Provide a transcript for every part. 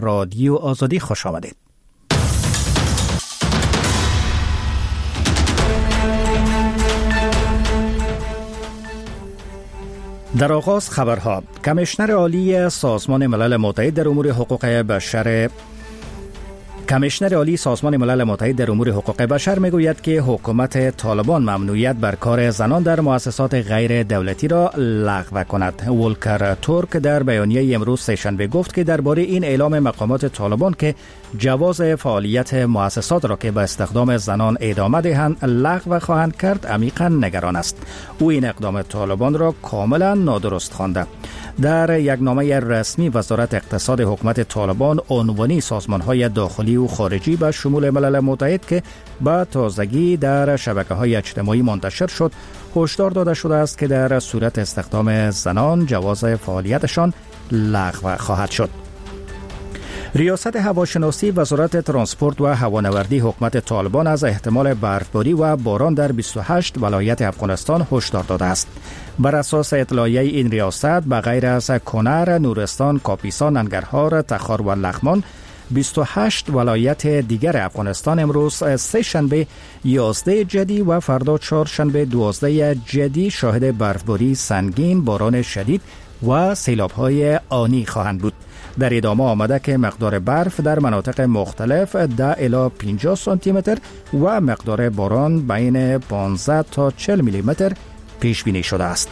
رادیو آزادی خوش آمدید. در آغاز خبرها. کمیشنر عالی سازمان ملل متحد در امور حقوق حقوق بشر میگوید که حکومت طالبان ممنوعیت بر کار زنان در مؤسسات غیر دولتی را لغو کند. ولکر تورک در بیانیه امروز سه‌شنبه گفت که درباره این اعلام مقامات طالبان که جواز فعالیت مؤسسات را که به استخدام زنان ادامه دهند لغو خواهند کرد عمیقا نگران است. او این اقدام طالبان را کاملا نادرست خوانده. در یک نامه رسمی وزارت اقتصاد حکومت طالبان عنوانی سازمان‌های داخلی و خارجی به شمول ملل متحد که به تازگی در شبکه‌های اجتماعی منتشر شد هشدار داده شده است که در صورت استخدام زنان جواز فعالیتشان لغو خواهد شد. ریاست هواشناسی وزارت ترانسپورت و هوانوردی حکومت طالبان از احتمال برفباری و باران در 28 ولایت افغانستان هشدار داده است. بر اساس اطلاعیه این ریاست به غیر از کنر، نورستان، کاپیسا، ننگرهار، تخار و لغمان 28 ولایت دیگر افغانستان امروز سه شنبه 11 جدی و فردا چهارشنبه 12 جدی شاهد برفباری سنگین، باران شدید و سیلاب‌های آنی خواهند بود. در ادامه آمده که مقدار برف در مناطق مختلف 10 الی 50 سانتی متر و مقدار باران بین 15 تا 40 میلی متر پیش بینی شده است.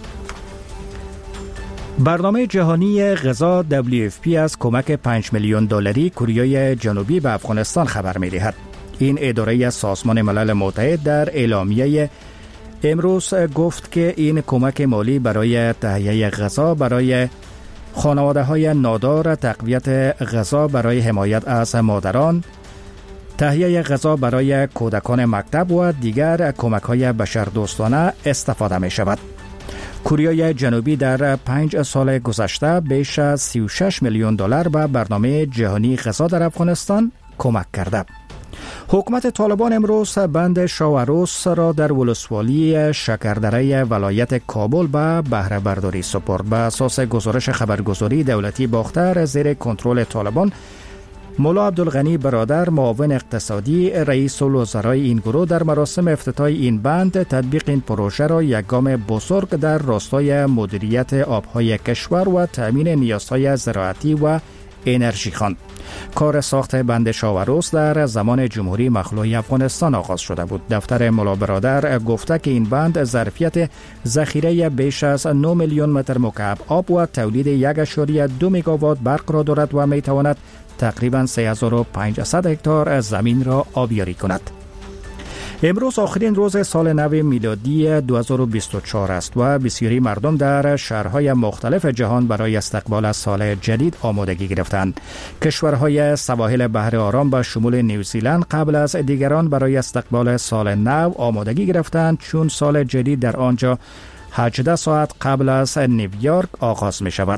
برنامه جهانی غذا WFP از کمک 5 میلیون دلاری کره جنوبی به افغانستان خبر می‌دهد. این اداره سازمان ملل متحد در اعلامیه امروز گفت که این کمک مالی برای تهیه غذا برای خانواده‌های نادار، تقویت غذا برای حمایت از مادران، تهیه غذا برای کودکان مکتب و دیگر کمک‌های بشردوستانه استفاده می‌شود. کره جنوبی در 5 سال گذشته بیش از 36 میلیون دلار به برنامه جهانی غذا در افغانستان کمک کرده. حکومت طالبان امروز بند شاوروس را در ولسوالی شکردره ولایت کابل به بهره برداری سپرد. به اساس گزارش خبرگزاری دولتی باختر زیر کنترل طالبان، مولا عبدالغنی برادر معاون اقتصادی رئیس الوزرای این گروه در مراسم افتتاح این بند تطبیق این پروژه را یک گام بزرگ در راستای مدیریت آبهای کشور و تأمین نیازهای زراعتی و انرژی خواند. کار ساخت بند شاوروس در زمان جمهوری مخلوع افغانستان آغاز شده بود. دفتر مولا برادر گفته که این بند ظرفیت ذخیره بیش از 9 میلیون متر مکعب آب و تولید 1.2 مگاوات برق را دارد و می تواند تقریباً 3500 هکتار زمین را آبیاری کند. امروز آخرین روز سال نو میلادی 2024 است و بسیاری مردم در شهرهای مختلف جهان برای استقبال سال جدید آمادگی گرفتند. کشورهای سواحل بحر آرام به شمول نیوزیلند قبل از دیگران برای استقبال سال نو آمادگی گرفتند، چون سال جدید در آنجا 18 ساعت قبل از نیویورک آغاز می شود.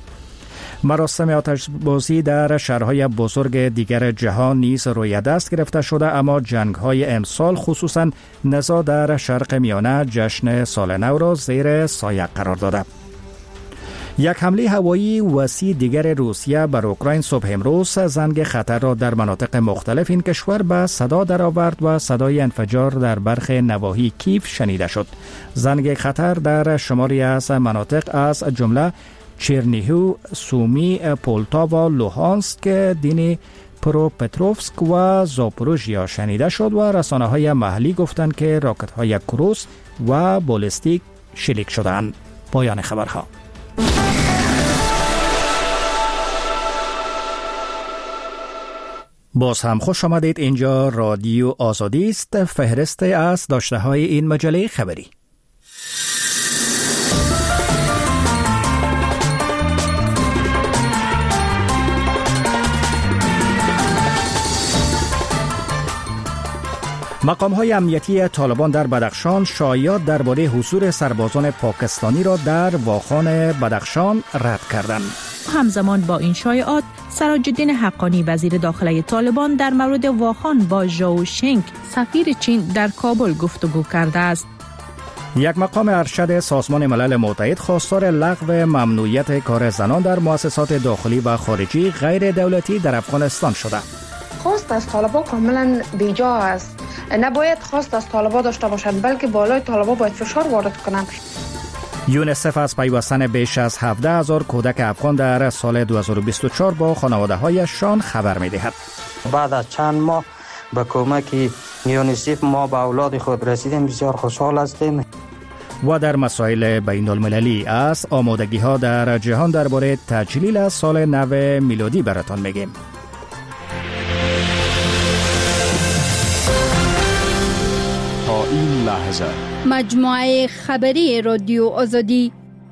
مراسم آتشبازی در شهرهای بزرگ دیگر جهان نیز روی دست گرفته شده، اما جنگ‌های امسال خصوصاً نزاع در شرق میانه جشن سال نو را زیر سایه قرار داده. یک حمله هوایی وسیع دیگر روسیه بر اوکراین صبح امروز زنگ خطر را در مناطق مختلف این کشور به صدا درآورد و صدای انفجار در برخی نواحی کیف شنیده شد. زنگ خطر در شماری از مناطق از جمله چرنیهو، سومی، پولتاوا و لوهانسک، دینی پروپتروفسک و زاپوروژیا شنیده شد و رسانه‌های محلی گفتند که راکت‌های کروز و بالستیک شلیک شدند. پایان خبرها. باز هم خوش آمدید. اینجا رادیو آزادی است. فهرست از داشته‌های این مجله خبری. مقام‌های امنیتی طالبان در بدخشان شایعات درباره حضور سربازان پاکستانی را در واخان بدخشان رد کردند. همزمان با این شایعات، سراج‌الدین حقانی وزیر داخلی طالبان در مورد واخان با ژائو شنگ سفیر چین در کابل گفتگو کرده است. یک مقام ارشد سازمان ملل متحد خواستار لغو ممنوعیت کار زنان در مؤسسات داخلی و خارجی غیر دولتی در افغانستان شده. خواست از طالبان کاملا بیجا است. نباید خواست از طالبان داشته باشند، بلکه بالای طالبان باید فشار وارد کنند. یونیسف از پیوستن بیش از 17,000 کودک افغان در سال 2024 با خانواده هایشان خبر می دهد. بعد از چند ماه به کمک یونیسف ما به اولاد خود رسیدیم، بسیار خوشحال هستیم. و در مسائل بین المللی از آمادگی ها در جهان درباره تجلیل از سال نو میلادی براتان میگیم. تا این لحظه مجموعه خبری رادیو آزادی.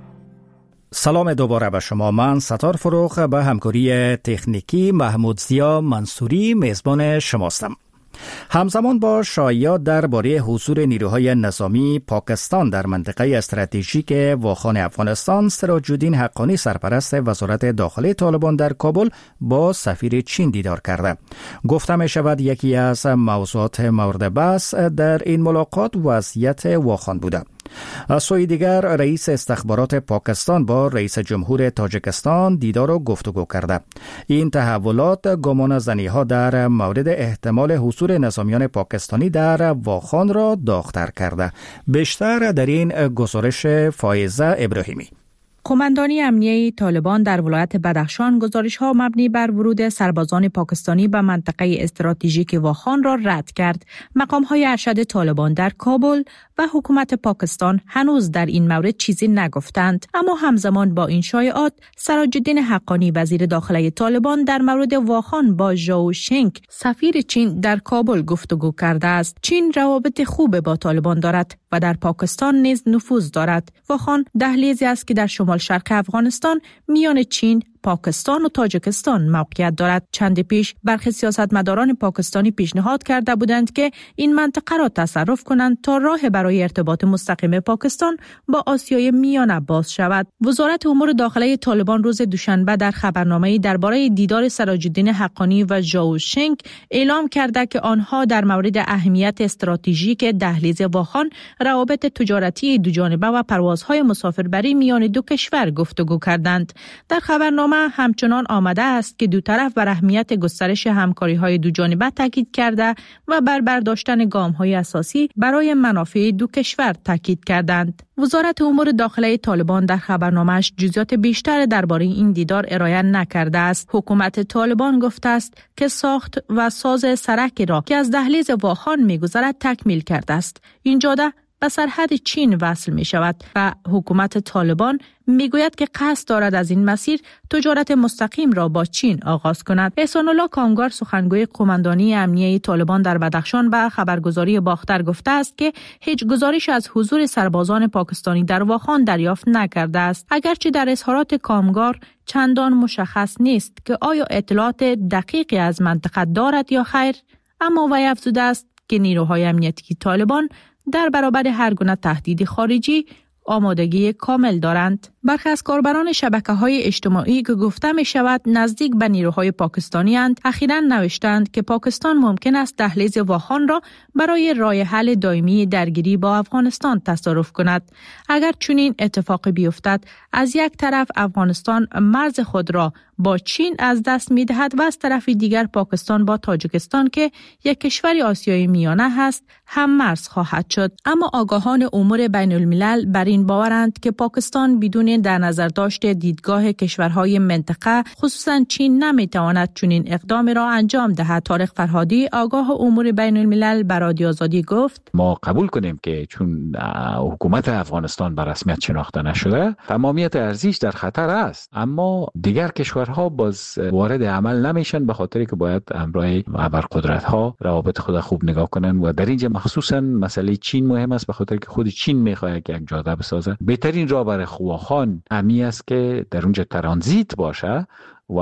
سلام دوباره به شما. من ستار فروخ به همکاری تکنیکی محمود زیا منصوری میزبان شماستم. همزمان با شایعات درباره حضور نیروهای نظامی پاکستان در منطقه استراتژیک واخان افغانستان، سراج الدین حقانی سرپرست وزارت داخلی طالبان در کابل با سفیر چین دیدار کرده. گفته می شود یکی از موضوعات مورد بحث در این ملاقات وضعیت واخان بوده. از سوی دیگر رئیس استخبارات پاکستان با رئیس جمهور تاجیکستان دیدار و گفتگو کرده. این تحولات گمان زنی‌ها در مورد احتمال حضور نظامیان پاکستانی در واخان را داغ‌تر کرده. بیشتر در این گزارش فائزه ابراهیمی. قماندانی امنیه طالبان در ولایت بدخشان گزارش‌ها مبنی بر ورود سربازان پاکستانی به منطقه استراتژیک واخان را رد کرد. مقام‌های ارشد طالبان در کابل و حکومت پاکستان هنوز در این مورد چیزی نگفتند، اما همزمان با این شایعات سراج الدین حقانی وزیر داخلی طالبان در مورد واخان با ژائو شنگ سفیر چین در کابل گفتگو کرده است. چین روابط خوب با طالبان دارد و در پاکستان نیز نفوذ دارد. واخان دهلیزی است که در شمال شرق افغانستان میان چین، پاکستان و تاجیکستان موقعیت دارد. چند پیش برخی سیاستمداران پاکستانی پیشنهاد کرده بودند که این منطقه را تصرف کنند تا راه برای ارتباط مستقیم پاکستان با آسیای میانه باز شود. وزارت امور داخلی طالبان روز دوشنبه در خبرنامه‌ای درباره دیدار سراج الدین حقانی و ژائو شنگ اعلام کرده که آنها در مورد اهمیت استراتژیک دهلیز واخان، روابط تجارتی دوجانبه و پروازهای مسافربری میان دو کشور گفتگو کردند. در خبرنامه همچنان آمده است که دو طرف بر اهمیت گسترش همکاری‌های دوجانبه تاکید کرده و بر برداشتن گام‌های اساسی برای منافع دو کشور تاکید کردند. وزارت امور داخلی طالبان در خبرنامه‌اش جزئیات بیشتر درباره این دیدار ارائه نکرده است. حکومت طالبان گفته است که ساخت و ساز سرکی را که از دهلیز واخان می‌گذرد تکمیل کرده است. این جاده به سرحد چین وصل می شود و حکومت طالبان می گوید که قصد دارد از این مسیر تجارت مستقیم را با چین آغاز کند. احسان الله کامگار سخنگوی قماندانی امنیه طالبان در بدخشان به خبرگزاری باختر گفته است که هیچ گزارش از حضور سربازان پاکستانی در واخان دریافت نکرده است. اگرچه در اظهارات کامگار چندان مشخص نیست که آیا اطلاعات دقیقی از منطقه دارد یا خیر، اما وی افزوده است که نیروهای امنیتی طالبان در برابر هر گونه تهدید خارجی آمادگی کامل دارند. برخی از کاربران شبکه‌های اجتماعی که گفته می شود نزدیک به نیروهای پاکستانی اند، اخیراً نوشتند که پاکستان ممکن است دهلیز واخان را برای راه حل دائمی درگیری با افغانستان تصرف کند. اگر چنین اتفاقی بیفتد، از یک طرف افغانستان مرز خود را با چین از دست می دهد و از طرف دیگر پاکستان با تاجیکستان که یک کشور آسیای میانه هست هم مرز خواهد شد. اما آگاهان امور بین الملل بر این باورند که پاکستان بدون در نظر داشت دیدگاه کشورهای منطقه خصوصا چین نمیتواند چنین اقدامی را انجام دهد. طارق فرهادی آگاه امور بین الملل بر رادیو آزادی گفت: ما قبول کنیم که چون حکومت افغانستان به رسمیت شناخته نشده تمامیت ارزیش در خطر است، اما دیگر کشورها باز وارد عمل نمیشن به خاطری که باید همراه ابرقدرت‌ها روابط خود خوب نگاه کنن و در اینجا مخصوصا مسئله چین مهم است به خاطر که خود چین میخواد که یک جاده بسازه. بهترین راه برای واخان امی است که در اونجا ترانزیت باشه و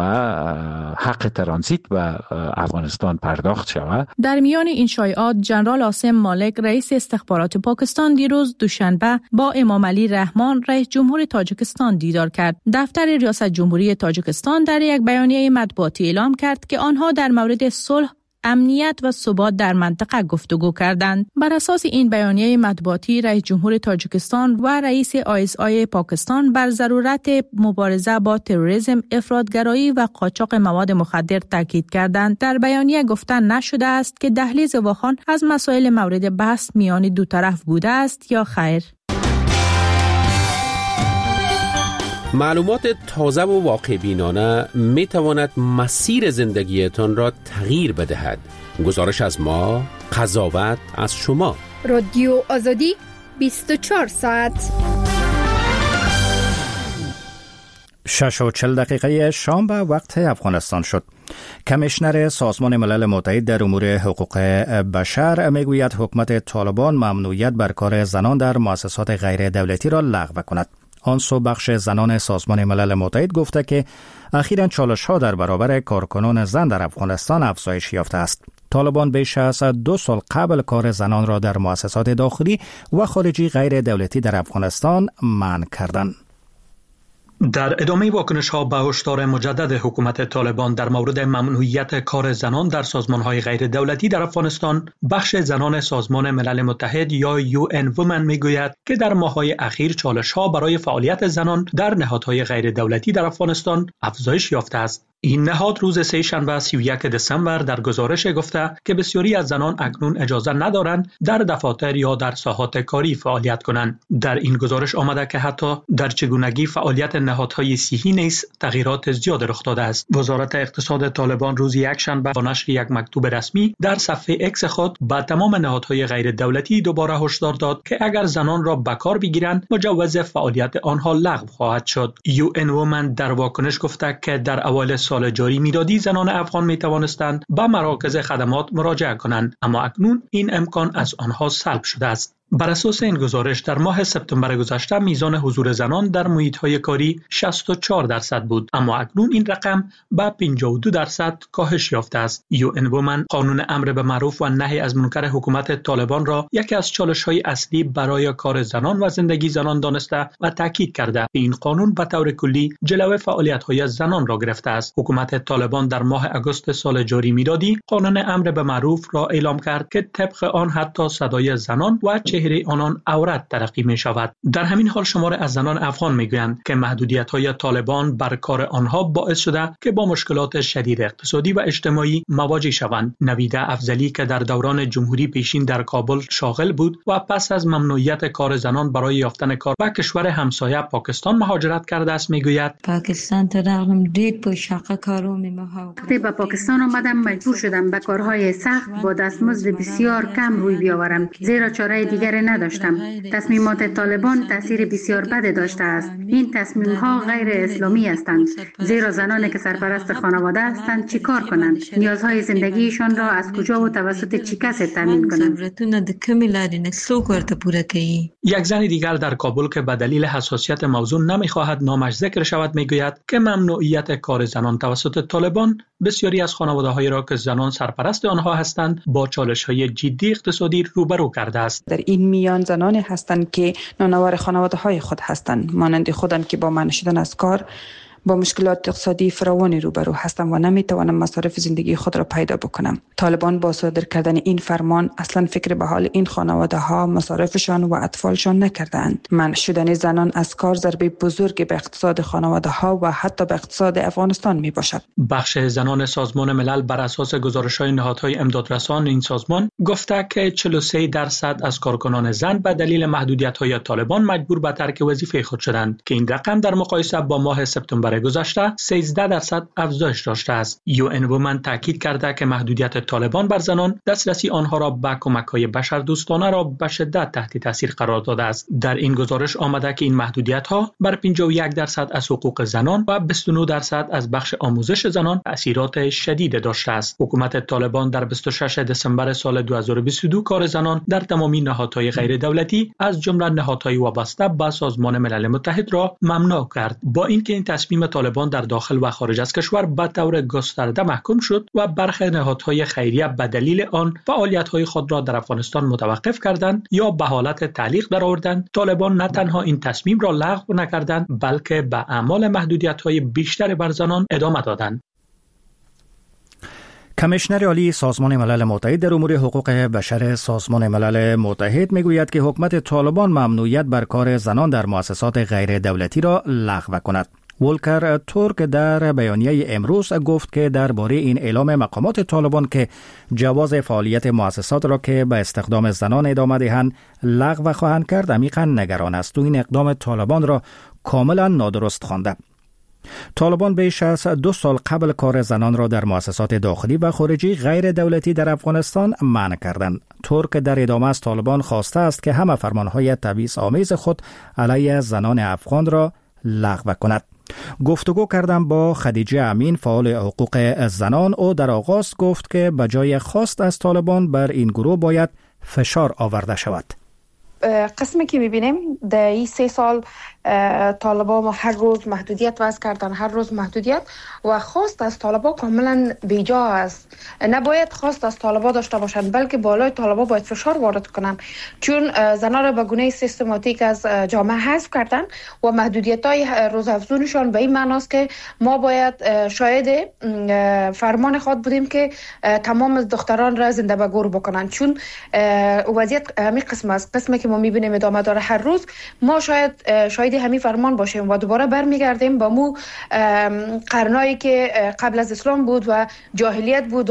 حق ترانزیت به افغانستان پرداخت شود. در میان این شایعات جنرال عاصم مالک رئیس استخبارات پاکستان دیروز دوشنبه با امام علی رحمان رئیس جمهور تاجیکستان دیدار کرد. دفتر ریاست جمهوری تاجیکستان در یک بیانیه مطبوعاتی اعلام کرد که آنها در مورد صلح امنیت و ثبات در منطقه گفتگو کردند. بر اساس این بیانیه مطبوعاتی، رئیس جمهور تاجیکستان و رئیس ISI پاکستان بر ضرورت مبارزه با تروریسم، افراطگرایی و قاچاق مواد مخدر تاکید کردند. در بیانیه گفته نشده است که دهلیز واخان از مسائل مورد بحث میان دو طرف بوده است یا خیر. معلومات تازه و واقع بینانه می تواند مسیر زندگیتان را تغییر بدهد. گزارش از ما، قضاوت از شما. رادیو آزادی 24 ساعت. 6:40 شام به وقت افغانستان شد. کمیشنر سازمان ملل متحد در امور حقوق بشر میگوید حکومت طالبان ممنوعیت بر کار زنان در مؤسسات غیر دولتی را لغو کند. آن سو بخش زنان سازمان ملل متحد گفته که اخیراً چالش‌ها در برابر کارکنان زن در افغانستان افزایش یافته است. طالبان بیش از 2 سال قبل کار زنان را در مؤسسات داخلی و خارجی غیر دولتی در افغانستان منع کردند. در ادامه واکنش‌ها به هشدار مجدد حکومت طالبان در مورد ممنوعیت کار زنان در سازمان‌های غیر دولتی در افغانستان، بخش زنان سازمان ملل متحد یا UN Women میگوید که در ماه‌های اخیر چالش‌ها برای فعالیت زنان در نهادهای غیر دولتی در افغانستان افزایش یافته است. این نهاد روز سه‌شنبه 31 دسامبر در گزارش گفته که بسیاری از زنان اکنون اجازه ندارند در دفاتر یا در ساحات کاری فعالیت کنند. در این گزارش آمده که حتی در چگونگی فعالیت نهادهای صحی نیز تغییرات زیاد رخ داده است. وزارت اقتصاد طالبان روز یکشنبه با نشر یک مکتوب رسمی در صفحه اکس خود به تمام نهادهای غیر دولتی دوباره هشدار داد که اگر زنان را به کار بگیرند مجوز فعالیت آنها لغو خواهد شد. UN Women در واکنش گفته که در اوایل سال جاری میلادی زنان افغان می توانستند به مراکز خدمات مراجعه کنند، اما اکنون این امکان از آنها سلب شده است. بر اساس این گزارش در ماه سپتامبر گذشته میزان حضور زنان در محیط‌های کاری 64% بود، اما اکنون این رقم به 52% کاهش یافته است. UN Women قانون امر به معروف و نهی از منکر حکومت طالبان را یکی از چالش‌های اصلی برای کار زنان و زندگی زنان دانسته و تاکید کرده که این قانون به طور کلی جلوه فعالیت‌های زنان را گرفته است. حکومت طالبان در ماه آگوست سال جاری میلادی قانون امر به معروف را اعلام کرد که طبق آن حتی صدای زنان و چهره آنان عورت تلقی می شود. در همین حال شمار از زنان افغان می گویند که محدودیت‌های طالبان بر کار آنها باعث شده که با مشکلات شدید اقتصادی و اجتماعی مواجه شوند. نویده افضلی که در دوران جمهوری پیشین در کابل شاغل بود و پس از ممنوعیت کار زنان برای یافتن کار به کشور همسایه پاکستان مهاجرت کرده است میگوید پاکستان ترغم دی پوشاق کارو میمها. به پاکستان آمدم مجبور شدم به کارهای سخت با دستمزد بسیار کم روی بیاورم، زیرا چاره دیگر نداشتم. تصمیمات طالبان تاثیر بسیار بد داشته است. این تصمیم‌ها غیر اسلامی هستند، زیرا زنانی که سرپرست خانواده هستند چیکار کنند؟ نیازهای زندگیشان را از کجا و توسط چه کسی تامین کنند؟ یک زن دیگر در کابل که به دلیل حساسیت موضوع نمی‌خواهد نامش ذکر شود میگوید که ممنوعیت کار زنان توسط طالبان بسیاری از خانواده‌هایی را که زنان سرپرست آنها هستند با چالش‌های جدی اقتصادی روبرو کرده است. در این میان زنانی هستند که نانوار خانواده‌های خود هستند، مانند خودم که با منع شدن از کار با مشکلات اقتصادی فراوانی روبرو هستم و نمیتوانم مصارف زندگی خود را پیدا بکنم. طالبان با صادر کردن این فرمان اصلا فکر به حال این خانواده ها، مصارفشان و اطفالشان نکردند. منع شدن زنان از کار ضربه بزرگ به اقتصاد خانواده ها و حتی به اقتصاد افغانستان می باشد. بخش زنان سازمان ملل بر اساس گزارش‌های نهادهای امدادرسان این سازمان گفته که 43% از کارکنان زن به دلیل محدودیت‌های طالبان مجبور به ترک وظیفه خود شدند که این رقم در مقایسه با ماه سپتامبر گذشته 13% افزایش داشته است. UN Women تاکید کرده که محدودیت طالبان بر زنان دسترسی آنها را به کمک‌های بشردوستانه را به شدت تحت تاثیر قرار داده است. در این گزارش آمده که این محدودیت‌ها بر 51% از حقوق زنان و 29% از بخش آموزش زنان تأثیرات شدید داشته است. حکومت طالبان در 26 دسامبر سال 2022 کار زنان در تمامی نهادهای غیر دولتی از جمله نهادهای وابسته به سازمان ملل متحد را ممنوع کرد. با اینکه این تصمیم طالبان در داخل و خارج از کشور به طور گسترده محکوم شد و برخی نهادهای خیریه به دلیل آن فعالیت‌های خود را در افغانستان متوقف کردند یا به حالت تعلیق درآوردند، طالبان نه تنها این تصمیم را لغو نکردند بلکه به اعمال محدودیت‌های بیشتر بر زنان ادامه دادند. کمیشنر عالی سازمان ملل متحد در امور حقوق بشر سازمان ملل متحد میگوید که حکومت طالبان ممنوعیت بر کار زنان در مؤسسات غیر دولتی را لغو کند. ولکر تورک در بیانیه امروز گفت که درباره این اعلام مقامات طالبان که جواز فعالیت مؤسسات را که به استخدام زنان ادامه دهند لغو خواهند کرد عمیقا نگران است و این اقدام طالبان را کاملا نادرست خوانده. طالبان بیش از 2 سال قبل کار زنان را در مؤسسات داخلی و خارجی غیر دولتی در افغانستان منع کردند. ترک در ادامه از طالبان خواسته است که همه فرمانهای تبعیض‌آمیز خود علیه زنان افغان را لغو کند. گفتگو کردم با خدیجه امین فعال حقوق زنان. او در آغاز گفت که بجای خواست از طالبان بر این گروه باید فشار آورده شود. قسمی که میبینیم در این 3 سال طالبان هر روز محدودیت وضع کردن، هر روز محدودیت، و خواست از طالبان کاملا بیجا است. نباید خواست از طالبان داشته باشند، بلکه بالای طالبان باید فشار وارد کنند، چون زنان را به گونه سیستماتیک از جامعه حذف کردن و محدودیت های روزافزونشان به این معناست که ما باید شاهد فرمان خود بودیم که تمام دختران را زنده به گور بکنند، چون وضعیت همین قسم است. قسمی که ما میبینیم ادامه داره هر روز. ما شاید همین فرمان باشیم و دوباره برمیگردیم به مو قرنایی که قبل از اسلام بود و جاهلیت بود،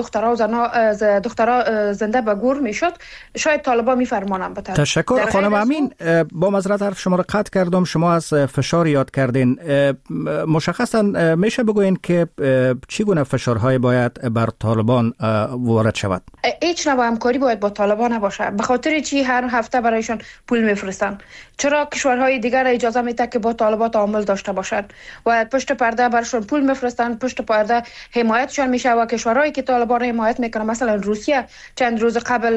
دخترها زنده به گور میشد. شاید طالبان میفرمانن بتن. تشکر خانم امین. با معذرت حرف شما را قطع کردم. شما از فشار یاد کردین. مشخصا میشه بگوین که چگونه فشارهای باید بر طالبان وارد شود؟ هیچ نوع همکاری باید با طالبان نباشه. به خاطر چی هر هفته برایشان پول میفرستن؟ چرا کشورهای دیگر اجازه میده که با طالبان تعامل داشته باشند و پشت پرده برشون پول میفرستن، پشت پرده حمایتشان میشه و کشورهایی که طالبان حمایت میکنه، مثلا روسیه چند روز قبل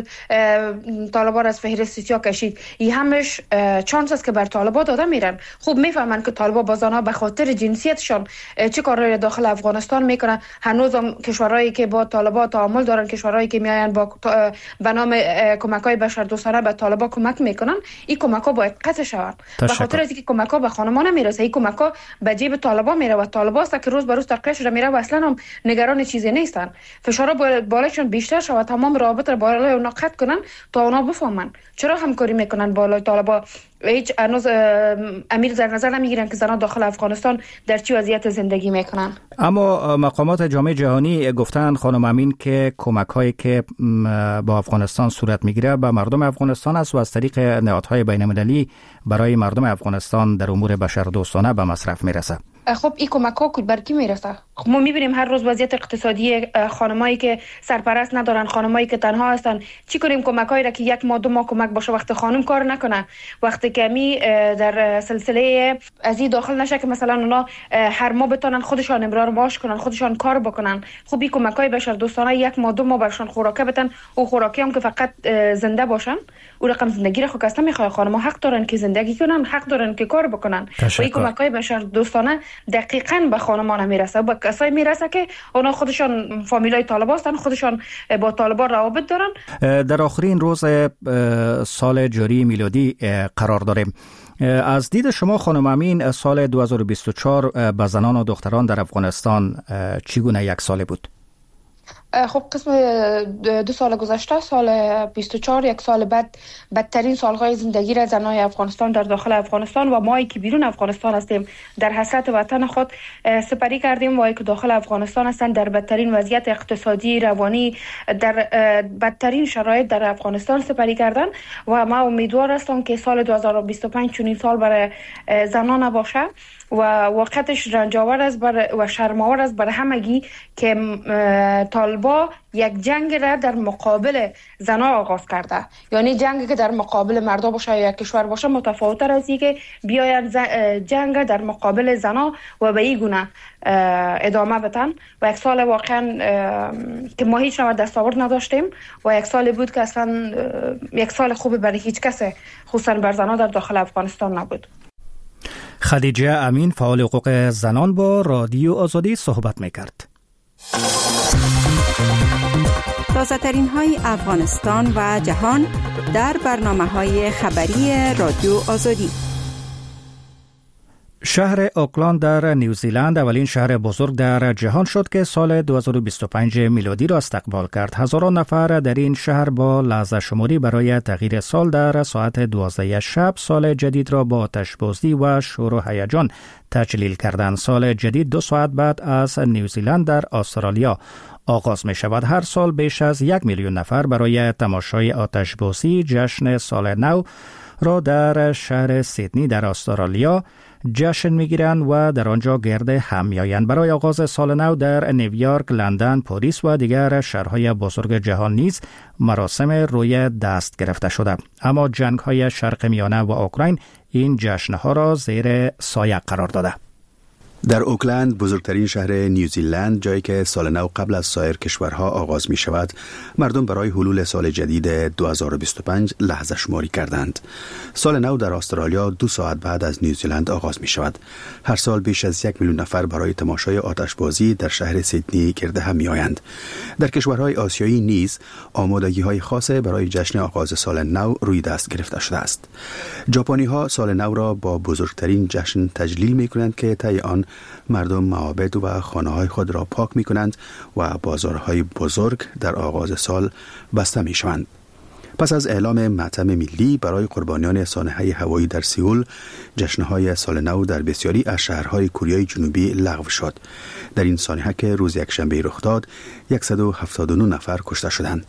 طالبان از فهرست سیاه کشید. این همش چانس است که بر طالبان داده میرن. خوب میفهمن که طالبان با زنها به خاطر جنسیتشان چه کارهای داخل افغانستان میکنن. هنوزم کشورهایی که با طالبان تعامل دارن، کشورهایی که میاین با به نام کمک‌های بشردوستانه به طالبان کمک میکنن، این کمک‌ها باید قطع شود. به خاطر اینکه کمک‌ها به خانمان نمیرسه، این کمک‌ها به جیب طالبان میره و طالبان است که روز به روز تقویت شده میره و اصلا هم نگران چیزی نیستن. فشارها بالایشون بیشتر شود، تمام روابط را بالای اونا قطع کنن تا اونا بفهمن چرا همکاری میکنن بالای طالبان. هیچ هنوز امیر در نظر نمیگیرن که زنان داخل افغانستان در چه وضعیت زندگی میکنن. اما مقامات جامعه جهانی گفتن خانم امین که کمک‌هایی که با افغانستان صورت میگیره به مردم افغانستان است و از طریق نهادهای بین‌المللی برای مردم افغانستان در امور بشردوستانه به مصرف میرسه. خب این کمک‌ها بر کی میرسه؟ خب ما میبینیم هر روز وضعیت اقتصادی خانمایی که سرپرست ندارن، خانمایی که تنها هستن. چی کنیم کمک‌هایی را که 1 ماه 2 ماه کمک باشه وقتی خانم کار نکنه، وقتی که می در سلسله از این داخل نشه که مثلا اونا هر ماه بتونن خودشان امرار معاش کنن، خودشان کار بکنن. خب این کمک‌های بشردوستانه 1 ماه 2 ماه برشان خوراکه بدن و خوراکی هم که فقط زنده باشن. او رقم زندگی را خود کس نمیخواد. خانم‌ها حق دارن که زندگی کنن، حق دارن که کار بکنن. و این کمک‌های بشردوستانه دقیقاً به خانمان میرسه، به کسایی میرسه که اونا خودشان فامیلای طالبان هستن، خودشان با طالبان روابط دارن. در آخرین روز سال جاری میلادی قرار داریم. از دید شما خانم امین سال 2024 به زنان و دختران در افغانستان چگونه یک سال بود؟ خب قسم 2 سال گذشته، سال 24 یک سال بدترین سالهای زندگی را زنای افغانستان در داخل افغانستان و ما که بیرون افغانستان هستیم در حسرت وطن خود سپری کردیم و که داخل افغانستان هستند در بدترین وضعیت اقتصادی، روانی، در بدترین شرایط در افغانستان سپری کردن و ما امیدوار هستم که سال 2025 چنین سال برای زنان نباشه و واقعیتش رنجاور است و شرم‌آور است برای همگی که طالبان یک جنگ را در مقابل زنان آغاز کرده. یعنی جنگی که در مقابل مردا باشه یا کشور باشه متفاوت‌تر از اینه که بیاین جنگ در مقابل زنان و به این گونه ادامه بدن. و یک سال واقعا که ما هیچ نوع دستاورد نداشتیم و یک سال بود که اصلا یک سال خوبی برای هیچ کس خصوصا بر زنان در داخل افغانستان نبود. خدیجه امین فعال حقوق زنان با رادیو آزادی صحبت میکرد. تازه‌ترین های افغانستان و جهان در برنامه‌های خبری رادیو آزادی. شهر اوکلند در نیوزیلند اولین شهر بزرگ در جهان شد که سال 2025 میلادی را استقبال کرد. هزاران نفر در این شهر با لحظه شماری برای تغییر سال در ساعت 12 شب سال جدید را با آتش‌بازی و شور و هیجان تجلیل کردند. سال جدید 2 ساعت بعد از نیوزیلند در استرالیا آغاز می شود. هر سال بیش از 1 میلیون نفر برای تماشای آتش‌بازی جشن سال نو را در شهر سیدنی در استرالیا جشن میگیرند و در آنجا گرد هم میآیند. برای آغاز سال نو در نیویورک، لندن، پاریس و دیگر شهرهای بزرگ جهان نیز مراسم روی دست گرفته شده. اما جنگ‌های شرق میانه و اوکراین این جشن‌ها را زیر سایه قرار داده. در اوکلند، بزرگترین شهر نیوزیلند، جایی که سال نو قبل از سایر کشورها آغاز می شود، مردم برای حلول سال جدید 2025 لحظه شماری کردند. سال نو در استرالیا 2 ساعت بعد از نیوزیلند آغاز می شود. هر سال بیش از 1 میلیون نفر برای تماشای آتش‌بازی در شهر سیدنی گرد هم می آیند. در کشورهای آسیایی نیز آمادگی‌های خاص برای جشن آغاز سال نو روی دست گرفته شده است. ژاپنی‌ها سال نو را با بزرگترین جشن تجلیل می کنند که طی آن مردم معابد و خانه‌های خود را پاک می کنند و بازارهای بزرگ در آغاز سال بسته می شوند. پس از اعلام ماتم ملی برای قربانیان سانحه هوایی در سئول، جشن‌های سال نو در بسیاری از شهرهای کره جنوبی لغو شد. در این سانحه که روز یکشنبه رخ داد، 179 نفر کشته شدند.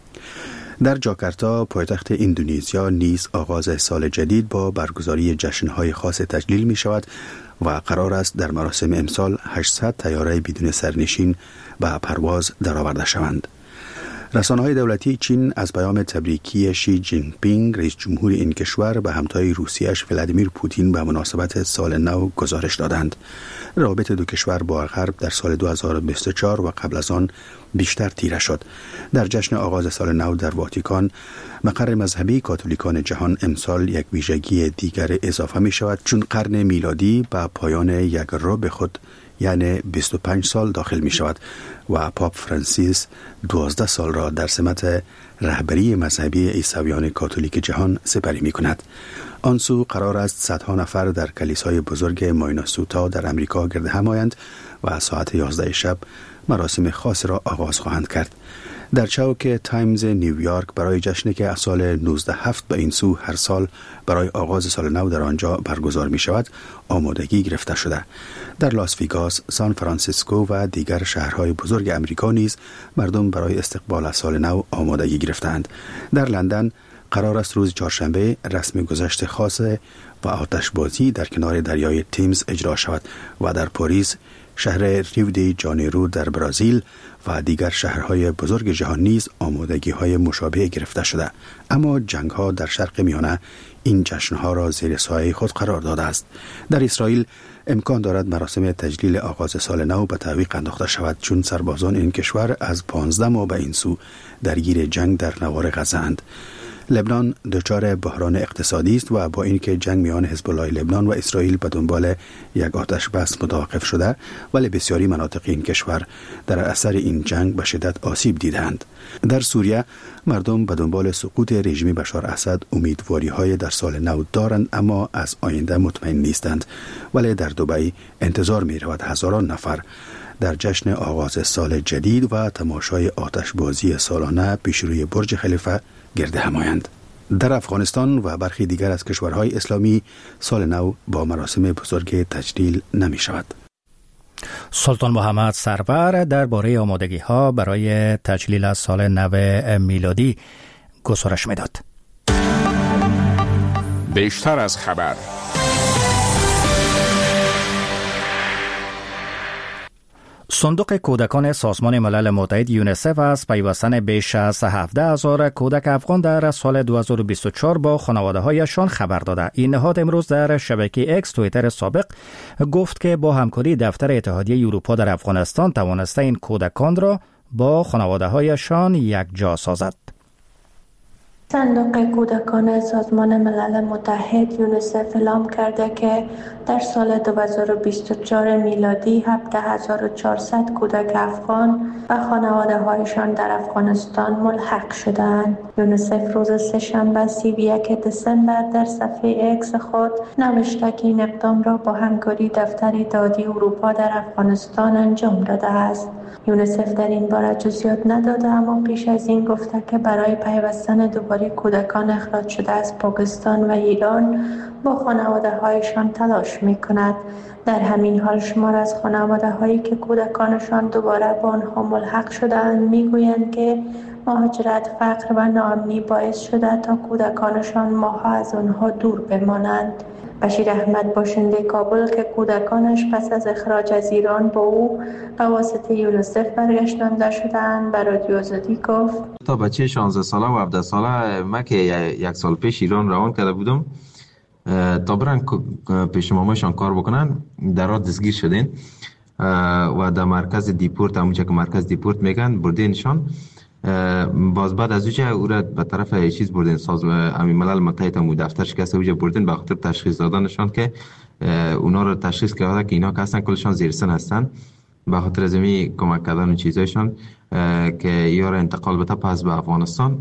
در جاکارتا، پایتخت اندونزیا، نیز آغاز سال جدید با برگزاری جشن‌های خاص تجلیل می شود و قرار است در مراسم امسال 800 طیاره بدون سرنشین به پرواز درآورده شوند. رسانه‌های دولتی چین از پیام تبریکی شی جین پینگ رئیس جمهور این کشور به همتای روسیه‌اش ولادیمیر پوتین به مناسبت سال نو گزارش دادند. روابط دو کشور با غرب در سال 2024 و قبل از آن بیشتر تیره شد. در جشن آغاز سال نو در واتیکان، مقر مذهبی کاتولیکان جهان، امسال یک ویژگی دیگر اضافه می شود، چون قرن میلادی به پایان یک رو به خود یعنی 25 سال داخل می شود و پاپ فرانسیس 12 سال را در سمت رهبری مذهبی عیسویان کاتولیک جهان سپری می کند. آن سو قرار است صدها نفر در کلیسای بزرگ مایناسوتا در امریکا گرد هم آیند و ساعت 11 شب مراسم خاص را آغاز خواهند کرد. در چوک تایمز نیویورک برای جشنی که از سال 1907 به این سو هر سال برای آغاز سال نو در آنجا برگزار می شود آمادگی گرفته شده. در لاس ویگاس، سان فرانسیسکو و دیگر شهرهای بزرگ امریکا نیز مردم برای استقبال از سال نو آمادگی گرفتند. در لندن قرار است روز چهارشنبه رسم گذشت خاص و آتشبازی در کنار دریای تیمز اجرا شود و در پاریس، شهر ریو دی جانیرو در برزیل و دیگر شهرهای بزرگ جهان نیز آمادگی‌های مشابه گرفته شده. اما جنگ‌ها در شرق میانه این جشن‌ها را زیر سایه خود قرار داده است. در اسرائیل امکان دارد مراسم تجلیل آغاز سال نو به تعویق انداخته شود، چون سربازان این کشور از 15 ماه به این سو درگیر جنگ در نوار غزه اند. لبنان دچار بحران اقتصادی است و با اینکه جنگ میان حزب الله لبنان و اسرائیل به دنبال یک آتش بس متوقف شده، ولی بسیاری مناطق این کشور در اثر این جنگ به شدت آسیب دیدند. در سوریه مردم به دنبال سقوط رژیم بشار اسد امیدواری‌های در سال نو دارند، اما از آینده مطمئن نیستند. ولی در دبی انتظار می‌رود هزاران نفر در جشن آغاز سال جدید و تماشای آتشبازی سالانه پیش روی برج خلیفه گرد هم آیند. در افغانستان و برخی دیگر از کشورهای اسلامی سال نو با مراسم بزرگ تجلیل نمی شود. سلطان محمد سرور درباره آمادگی‌ها برای تجلیل از سال نو میلادی گزارش می‌داد. بیشتر از خبر. صندوق کودکان سازمان ملل متحد یونیسف از پیوستن بیش از 17,000 کودک افغان در سال 2024 با خانواده‌هایشان خبر داده. این نهاد امروز در شبکه اکس توییتر سابق گفت که با همکاری دفتر اتحادیه اروپا در افغانستان توانسته این کودکان را با خانواده‌هایشان یک جا سازد. صندوق کودکان سازمان ملل متحد یونیسف اعلام کرده که در سال 2024 میلادی 17400 کودک افغان و خانواده‌هایشان در افغانستان ملحق شدند. یونیسف روز سه‌شنبه 31 دسامبر در صفحه اکس خود نوشته که این اقدام را با همکاری دفتر دادی اروپا در افغانستان انجام داده است. یونیسف در این باره جزئیات نداده، اما پیش از این گفته که برای پیوستن دوباره کودکان اخراج شده از پاکستان و ایران با خانواده‌هایشان تلاش می‌کند. در همین حال شمار از خانواده‌هایی که کودکانشان دوباره با آنها ملحق شده‌اند می‌گویند که مهاجرت، فقر و ناامنی باعث شده تا کودکانشان ماه‌ها از آنها دور بمانند. بشیر احمد باشنده کابل که کودکانش پس از اخراج از ایران با او به واسطه یونیسف برگشتانده شدند به رادیو آزادی گفت: تا بچه 16 ساله و 17 ساله من که یک سال پیش ایران روان کرده بودم تا برن پیش مامایشان کار بکنن، در راه دستگیر شدین و در مرکز دیپورت، همونجا که مرکز دیپورت میگن، بردینشان. باز بعد از اوجه او را به طرف چیز بردین، همین ملل متحد هم دفتر شکسته اوجه بردین به خاطر تشخیص دادنشان که اونا رو تشخیص کرده که اینا که هستن کلشان زیر سن هستن، به خاطر از می کمک کردن و چیزایشان که یا را انتقال بده پس به افغانستان.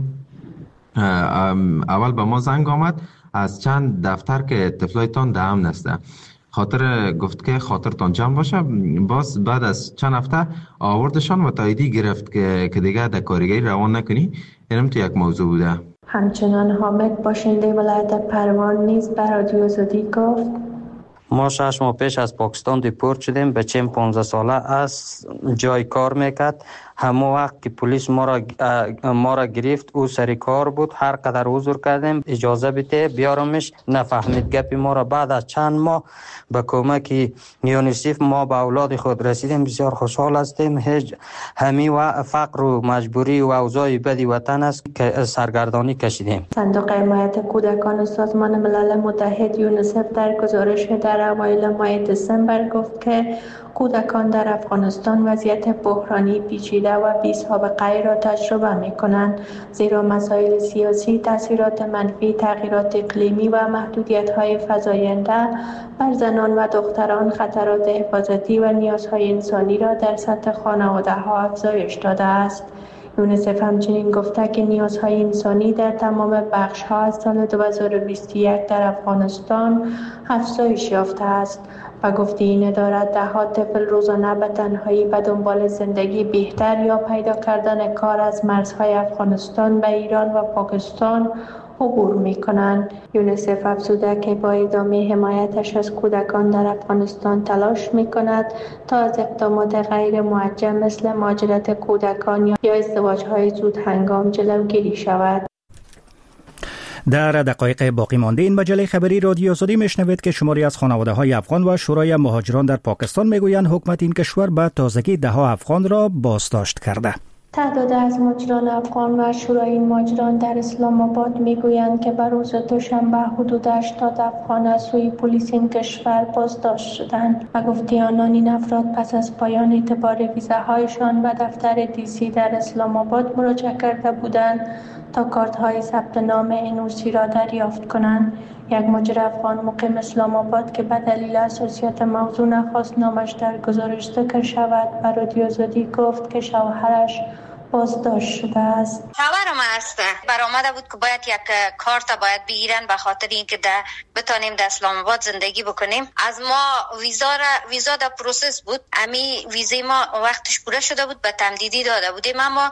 اول به ما زنگ آمد از چند دفتر که طفلایتان در امن است، خاطر گفت که خاطرتان جمع باشه. باز بعد از چند هفته آوردشان و تاییدی گرفت که دیگه در کارگری روان نکنی. اینم تو یک موضوع بوده. همچنان حامد باشنده ولایت پروان نیز به رادیو آزادی گفت: ما 6 ماه پیش از پاکستان دیپورت شدیم. بچه‌م 15 ساله از جای کار میکرد. همون وقت که پلیس ما را گرفت، او سر کار بود. هر قدر حضور کردیم اجازه بده بیارمش، نفهمید گپ ما را. بعد از چند ماه به کمک یونیسف ما به اولاد خود رسیدیم. بسیار خوشحال هستیم. همی و فقر و مجبوری و اوضاع بدی وطن است که سرگردانی کشیدیم. صندوق حمایت کودکان سازمان ملل متحد یونیسف در گزارش در اوایل ماه دسامبر گفت که کودکان در افغانستان وضعیت بحرانی پیچیده و بی‌سابقه‌ای را تجربه می‌کنند، زیرا مسائل سیاسی، تاثیرات منفی، تغییرات اقلیمی و محدودیت‌های فزاینده بر زنان و دختران خطرات حفاظتی و نیازهای انسانی را در سطح خانواده‌ها افزایش داده است. یونیسف همچنین گفته که نیازهای انسانی در تمام بخش‌ها از سال 2021 در افغانستان افزایش یافته است. و گفته این اداره ده‌ها طفل روزانه به تنهایی به دنبال زندگی بهتر یا پیدا کردن کار از مرزهای افغانستان به ایران و پاکستان عبور می‌کنند. یونیسف افزوده که با ادامه حمایتش از کودکان در افغانستان تلاش می‌کند تا از اقدامات غیر موجه مثل مهاجرت کودکان یا ازدواج‌های زود هنگام جلوگیری شود. در دقایق باقی مانده این مجله خبری رادیو آزادی میشنوید که شماری از خانواده‌های افغان و شورای مهاجران در پاکستان میگویند حکومت این کشور به تازگی 10 افغان را بازداشت کرده. تعداد از مهاجران افغان و شورای مهاجران در اسلام آباد میگویند که بر روز دوشنبه حدود 80 افغان از سوی پلیس این کشور بازداشت شدند و گفته آنان این افراد پس از پایان اعتبار ویزاهایشان به دفتر دیسی در اسلام آباد مراجعه کرده بودند تا کارت‌های ثبت نام NOC را دریافت کنند. یک مهاجر افغان مقیم اسلام آباد که به دلیل حساسیت موضوع نخواست نامش در گزارش ذکر شود به رادیو آزادی گفت که شوهرش بازداشت شده است. شوهرم است برآمده بود که باید یک کارت باید بگیرن به خاطر اینکه بتانیم در اسلام آباد زندگی بکنیم. از ما ویزا در پروسس بود. امی ویزای ما وقتش پوره شده بود، به تمدیدی داده بودیم، اما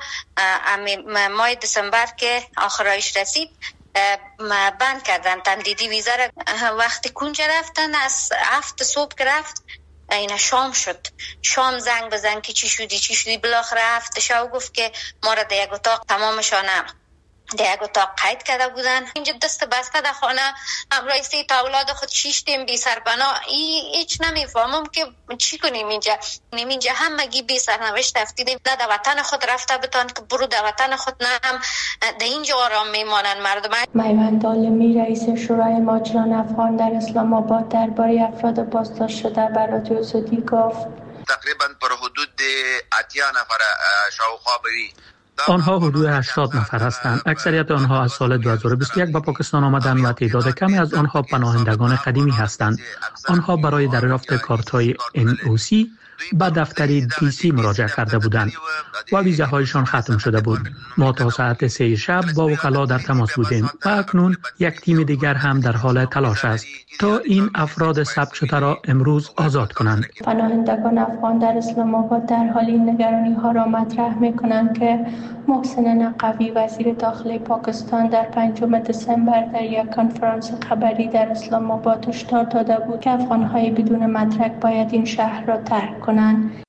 ماه دسامبر که آخرایش رسید بند کردن تمدیدی ویزا را. وقتی کنج رفتن از 7 صبح که رفت اینا شام شد. شام زنگ بزن که چی شدی بالاخره 7 شب گفت که ما را در یک اتاق تمامشان در یک اتاق قید کرده بودن. اینجا دست بسته در خانه همراه تا اولاد خود شیشتیم بی سرپناه. هیچ نمیفهمم که چی کنیم اینجا همگی بی سرنوشت افتیدیم. نه در وطن خود رفته بتان که برو در وطن خود، نه هم در اینجا آرام میمانن مردم. میوند عالمی رئیس شورای مهاجران افغان در اسلام آباد درباره افراد بازداشت شده به رادیو آزادی گفت تقریبا پر حدود 80 نفر شاوخوا بوی آنها حدود 80 نفر هستند. اکثریت آنها از سال 2021 به پاکستان آمدند و تعداد کمی از آنها پناهندگان قدیمی هستند. آنها برای دریافت کارت‌های NOC به دفتر DC مراجعه کرده بودند و ویزاهایشان ختم شده بود. ما تا ساعت 3 شب با وکلا در تماس بودیم و اکنون یک تیم دیگر هم در حال تلاش است تا این افراد ثبت شده را امروز آزاد کنند. پناهندگان افغان در اسلام آباد در حال این نگرانی ها را مطرح می کنند که محسن نقوی وزیر داخلی پاکستان در 5 دسامبر در یک کنفرانس خبری در اسلام آباد هشدار داده بود که افغان‌های بدون مدرک باید این شهر را ترک کنند.